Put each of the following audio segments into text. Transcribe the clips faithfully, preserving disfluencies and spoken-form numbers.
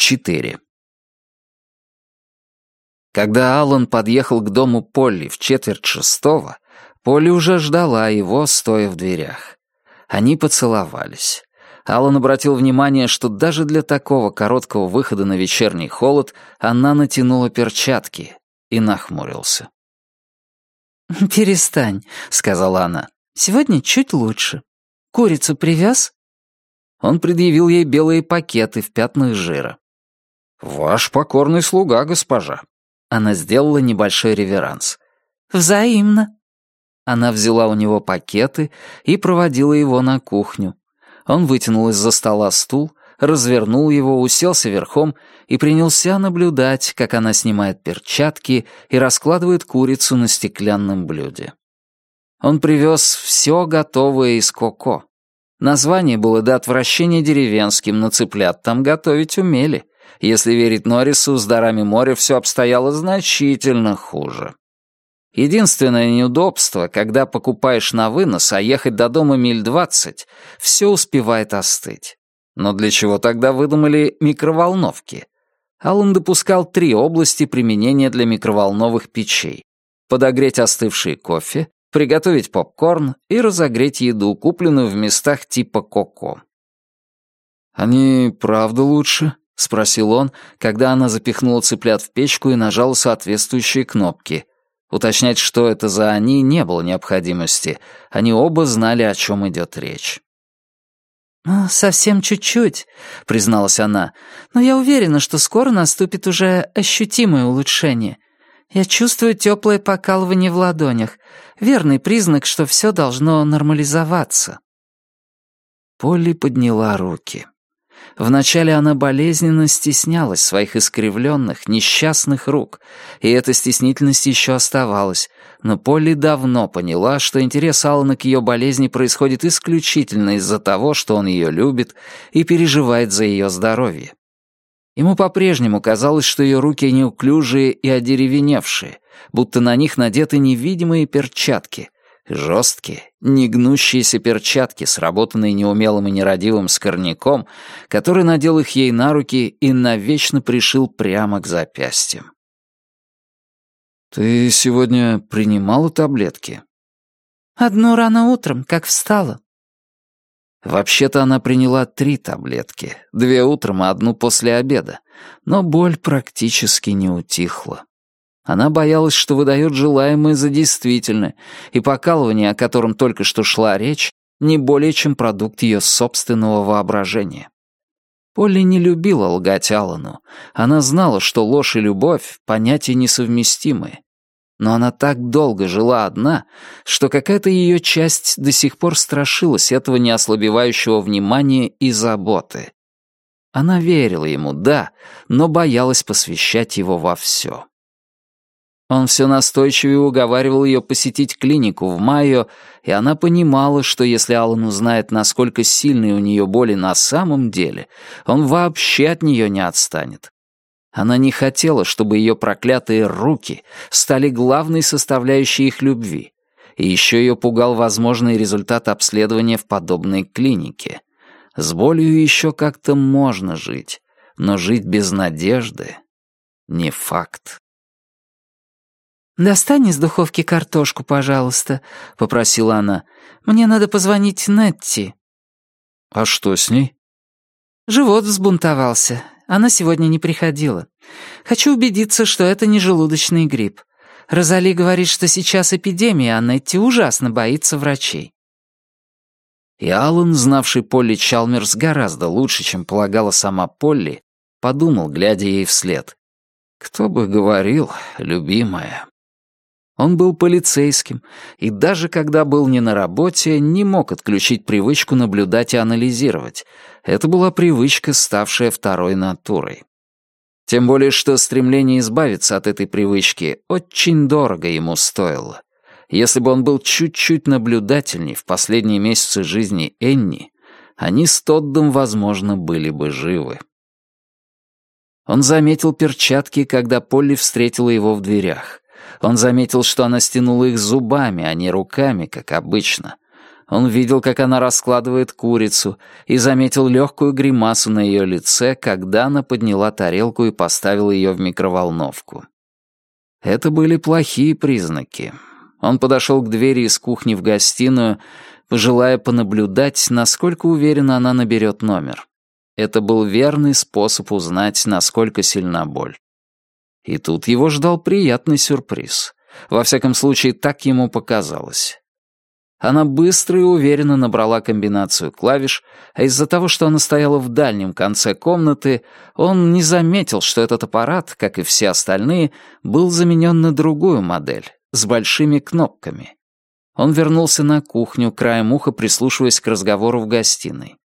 четыре. Когда Аллан подъехал к дому Полли в четверть шестого, Полли уже ждала его, стоя в дверях. Они поцеловались. Аллан обратил внимание, что даже для такого короткого выхода на вечерний холод она натянула перчатки, и нахмурился. «Перестань», — сказала она. «Сегодня чуть лучше. Курицу привез?» Он предъявил ей белые пакеты в пятнах жира. «Ваш покорный слуга, госпожа». Она сделала небольшой реверанс. «Взаимно». Она взяла у него пакеты и проводила его на кухню. Он вытянул из-за стола стул, развернул его, уселся верхом и принялся наблюдать, как она снимает перчатки и раскладывает курицу на стеклянном блюде. Он привез все готовое из Коко. Название было до отвращения деревенским, но цыплят там готовить умели. Если верить Норрису, с дарами моря все обстояло значительно хуже. Единственное неудобство, когда покупаешь на вынос, а ехать до дома миль двадцать, все успевает остыть. Но для чего тогда выдумали микроволновки? Аллан допускал три области применения для микроволновых печей: подогреть остывший кофе, приготовить попкорн и разогреть еду, купленную в местах типа Коко. «Они правда лучше?» — спросил он, когда она запихнула цыплят в печку и нажала соответствующие кнопки. Уточнять, что это за «они», не было необходимости. Они оба знали, о чем идет речь. «Ну, совсем чуть-чуть», — призналась она. «Но я уверена, что скоро наступит уже ощутимое улучшение. Я чувствую теплое покалывание в ладонях. Верный признак, что все должно нормализоваться». Полли подняла руки. Вначале она болезненно стеснялась своих искривленных, несчастных рук, и эта стеснительность еще оставалась, но Полли давно поняла, что интерес Аллана к ее болезни происходит исключительно из-за того, что он ее любит и переживает за ее здоровье. Ему по-прежнему казалось, что ее руки неуклюжие и одеревеневшие, будто на них надеты невидимые перчатки, жесткие, негнущиеся перчатки, сработанные неумелым и нерадивым скорняком, который надел их ей на руки и навечно пришил прямо к запястьям. «Ты сегодня принимала таблетки?» «Одну рано утром, как встала». Вообще-то она приняла три таблетки, две утром, а одну после обеда, но боль практически не утихла. Она боялась, что выдает желаемое за действительное, и покалывание, о котором только что шла речь, не более чем продукт ее собственного воображения. Полли не любила лгать Аллану. Она знала, что ложь и любовь — понятия несовместимые. Но она так долго жила одна, что какая-то ее часть до сих пор страшилась этого неослабевающего внимания и заботы. Она верила ему, да, но боялась посвящать его во все. Он все настойчивее уговаривал ее посетить клинику в Майо, и она понимала, что если Аллан узнает, насколько сильные у нее боли на самом деле, он вообще от нее не отстанет. Она не хотела, чтобы ее проклятые руки стали главной составляющей их любви, и еще ее пугал возможный результат обследования в подобной клинике. С болью еще как-то можно жить, но жить без надежды — не факт. «Достань из духовки картошку, пожалуйста», — попросила она. «Мне надо позвонить Нетти». «А что с ней?» «Живот взбунтовался. Она сегодня не приходила. Хочу убедиться, что это не желудочный грипп. Розали говорит, что сейчас эпидемия, а Нетти ужасно боится врачей». И Аллан, знавший Полли Чалмерс гораздо лучше, чем полагала сама Полли, подумал, глядя ей вслед. «Кто бы говорил, любимая». Он был полицейским, и даже когда был не на работе, не мог отключить привычку наблюдать и анализировать. Это была привычка, ставшая второй натурой. Тем более, что стремление избавиться от этой привычки очень дорого ему стоило. Если бы он был чуть-чуть наблюдательней в последние месяцы жизни Энни, они с Тоддом, возможно, были бы живы. Он заметил перчатки, когда Полли встретила его в дверях. Он заметил, что она стянула их зубами, а не руками, как обычно. Он видел, как она раскладывает курицу, и заметил легкую гримасу на ее лице, когда она подняла тарелку и поставила ее в микроволновку. Это были плохие признаки. Он подошел к двери из кухни в гостиную, желая понаблюдать, насколько уверенно она наберет номер. Это был верный способ узнать, насколько сильна боль. И тут его ждал приятный сюрприз. Во всяком случае, так ему показалось. Она быстро и уверенно набрала комбинацию клавиш, а из-за того, что она стояла в дальнем конце комнаты, он не заметил, что этот аппарат, как и все остальные, был заменен на другую модель, с большими кнопками. Он вернулся на кухню, краем уха прислушиваясь к разговору в гостиной.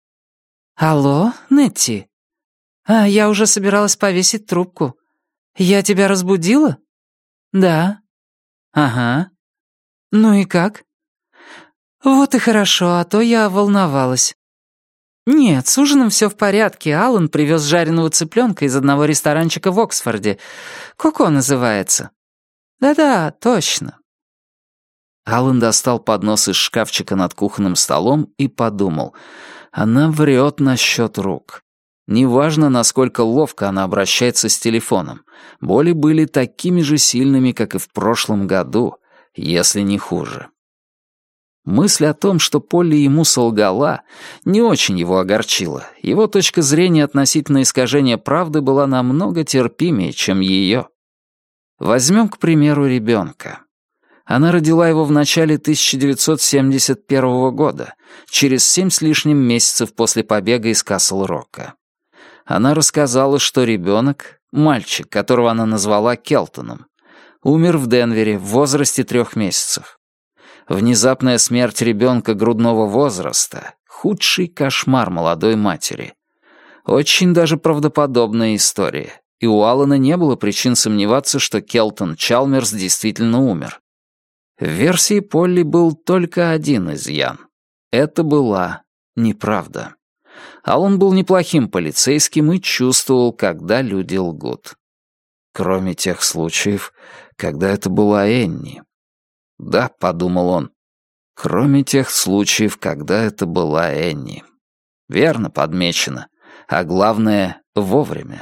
«Алло, Нетти? А, я уже собиралась повесить трубку. Я тебя разбудила?» «Да». «Ага. Ну и как?» «Вот и хорошо, а то я волновалась». «Нет, с ужином все в порядке. Аллан привез жареного цыпленка из одного ресторанчика в Оксфорде. Коко называется». «Да-да, точно». Аллан достал поднос из шкафчика над кухонным столом и подумал. Она врет насчет рук. Неважно, насколько ловко она обращается с телефоном. Боли были такими же сильными, как и в прошлом году, если не хуже. Мысль о том, что Полли ему солгала, не очень его огорчила. Его точка зрения относительно искажения правды была намного терпимее, чем ее. Возьмем, к примеру, ребенка. Она родила его в начале тысяча девятьсот семьдесят первого года, через семь с лишним месяцев после побега из Касл-Рока. Она рассказала, что ребенок, мальчик, которого она назвала Келтоном, умер в Денвере в возрасте трех месяцев. Внезапная смерть ребенка грудного возраста — худший кошмар молодой матери. Очень даже правдоподобная история, и у Аллана не было причин сомневаться, что Келтон Чалмерс действительно умер. В версии Полли был только один изъян. Это была неправда. Аллан был неплохим полицейским и чувствовал, когда люди лгут. Кроме тех случаев, когда это была Энни. «Да», — подумал он, — «кроме тех случаев, когда это была Энни». Верно подмечено, а главное — вовремя.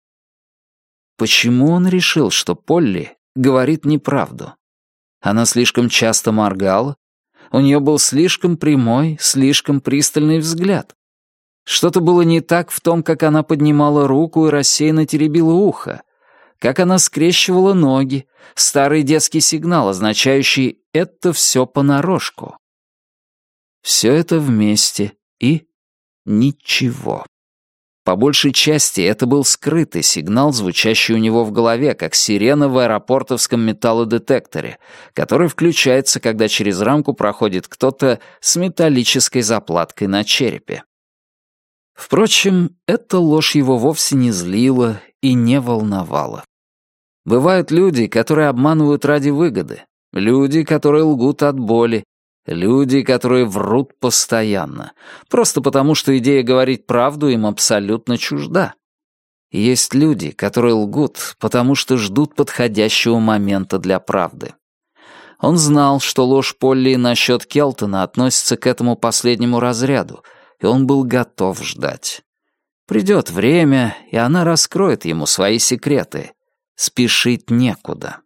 Почему он решил, что Полли говорит неправду? Она слишком часто моргала? У нее был слишком прямой, слишком пристальный взгляд. Что-то было не так в том, как она поднимала руку и рассеянно теребила ухо, как она скрещивала ноги, старый детский сигнал, означающий «это все понарошку». Все это вместе и ничего. По большей части это был скрытый сигнал, звучащий у него в голове, как сирена в аэропортовском металлодетекторе, который включается, когда через рамку проходит кто-то с металлической заплаткой на черепе. Впрочем, эта ложь его вовсе не злила и не волновала. Бывают люди, которые обманывают ради выгоды, люди, которые лгут от боли, люди, которые врут постоянно, просто потому, что идея говорить правду им абсолютно чужда. И есть люди, которые лгут, потому что ждут подходящего момента для правды. Он знал, что ложь Полли насчет Келтона относится к этому последнему разряду, и он был готов ждать. Придет время, и она раскроет ему свои секреты. Спешить некуда.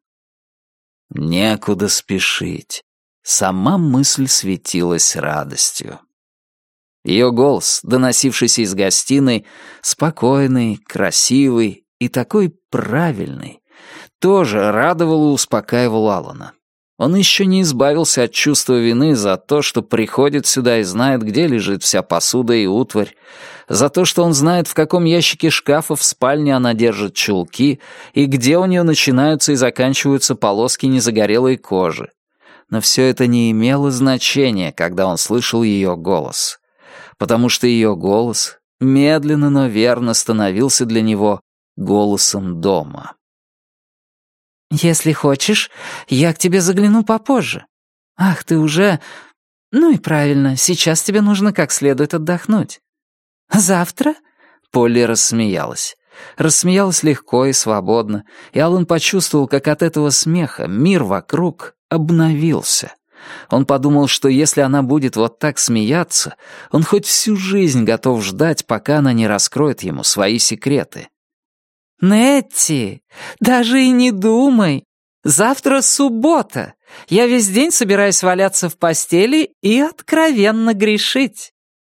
Некуда спешить. Сама мысль светилась радостью. Ее голос, доносившийся из гостиной, спокойный, красивый и такой правильный, тоже радовал и успокаивал Аллана. Он еще не избавился от чувства вины за то, что приходит сюда и знает, где лежит вся посуда и утварь, за то, что он знает, в каком ящике шкафа в спальне она держит чулки и где у нее начинаются и заканчиваются полоски незагорелой кожи. Но все это не имело значения, когда он слышал ее голос, потому что ее голос медленно, но верно становился для него голосом дома. «Если хочешь, я к тебе загляну попозже. Ах, ты уже... Ну и правильно, сейчас тебе нужно как следует отдохнуть. Завтра?» Полли рассмеялась. Рассмеялась легко и свободно, и Аллан почувствовал, как от этого смеха мир вокруг обновился. Он подумал, что если она будет вот так смеяться, он хоть всю жизнь готов ждать, пока она не раскроет ему свои секреты. «Нетти, даже и не думай. Завтра суббота. Я весь день собираюсь валяться в постели и откровенно грешить».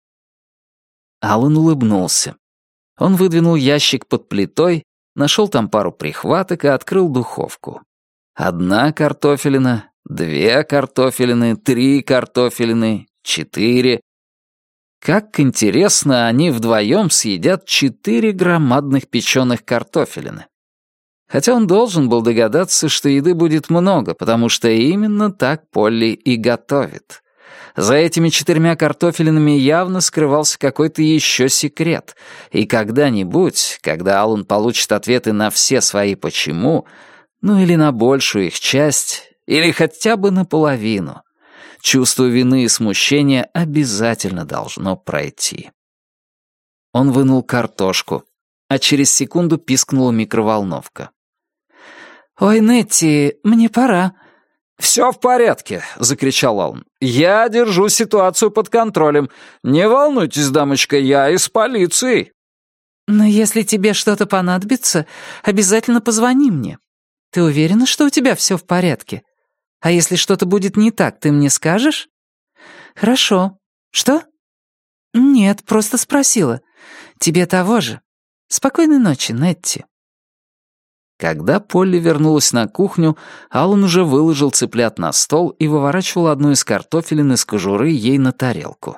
Алан улыбнулся. Он выдвинул ящик под плитой, нашел там пару прихваток и открыл духовку. Одна картофелина, две картофелины, три картофелины, четыре. Как интересно, они вдвоем съедят четыре громадных печеных картофелины. Хотя он должен был догадаться, что еды будет много, потому что именно так Полли и готовит. За этими четырьмя картофелинами явно скрывался какой-то еще секрет, и когда-нибудь, когда Алан получит ответы на все свои «почему», ну или на большую их часть, или хотя бы наполовину, чувство вины и смущения обязательно должно пройти. Он вынул картошку, а через секунду пискнула микроволновка. «Ой, Нетти, мне пора». «Все в порядке», — закричал Алан. «Я держу ситуацию под контролем. Не волнуйтесь, дамочка, я из полиции». «Но если тебе что-то понадобится, обязательно позвони мне. Ты уверена, что у тебя все в порядке? А если что-то будет не так, ты мне скажешь?» «Хорошо. Что?» «Нет, просто спросила. Тебе того же. Спокойной ночи, Нетти». Когда Полли вернулась на кухню, Алан уже выложил цыплят на стол и выворачивал одну из картофелин из кожуры ей на тарелку.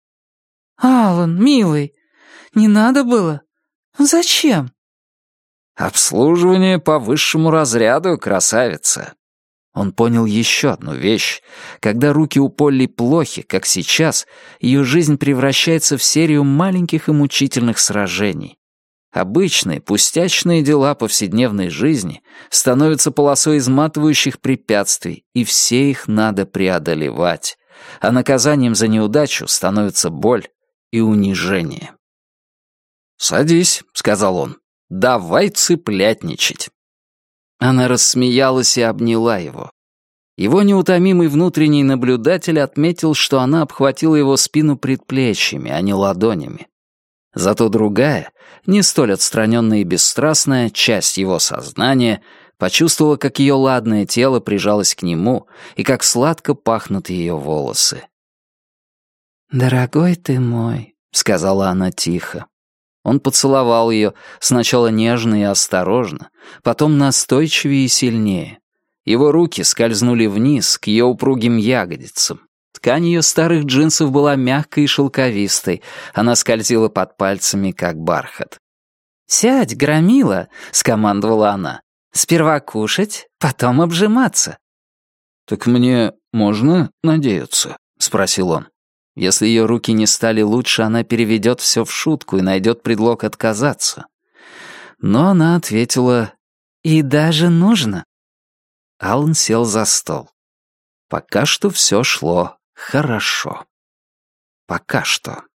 «Алан, милый, не надо было. Зачем?» «Обслуживание по высшему разряду, красавица». Он понял еще одну вещь. Когда руки у Полли плохи, как сейчас, ее жизнь превращается в серию маленьких и мучительных сражений. Обычные, пустячные дела повседневной жизни становятся полосой изматывающих препятствий, и все их надо преодолевать, а наказанием за неудачу становится боль и унижение. «Садись», — сказал он, — «давай цыплятничать». Она рассмеялась и обняла его. Его неутомимый внутренний наблюдатель отметил, что она обхватила его спину предплечьями, а не ладонями. Зато другая, не столь отстраненная и бесстрастная, часть его сознания почувствовала, как ее ладное тело прижалось к нему и как сладко пахнут ее волосы. «Дорогой ты мой», — сказала она тихо. Он поцеловал ее, сначала нежно и осторожно, потом настойчивее и сильнее. Его руки скользнули вниз, к ее упругим ягодицам. Ткань ее старых джинсов была мягкой и шелковистой, она скользила под пальцами, как бархат. «Сядь, громила», — скомандовала она. «Сперва кушать, потом обжиматься». «Так мне можно надеяться?» — спросил он. Если ее руки не стали лучше, она переведет все в шутку и найдет предлог отказаться. Но она ответила: «И даже нужно». Алан сел за стол. Пока что все шло хорошо. Пока что.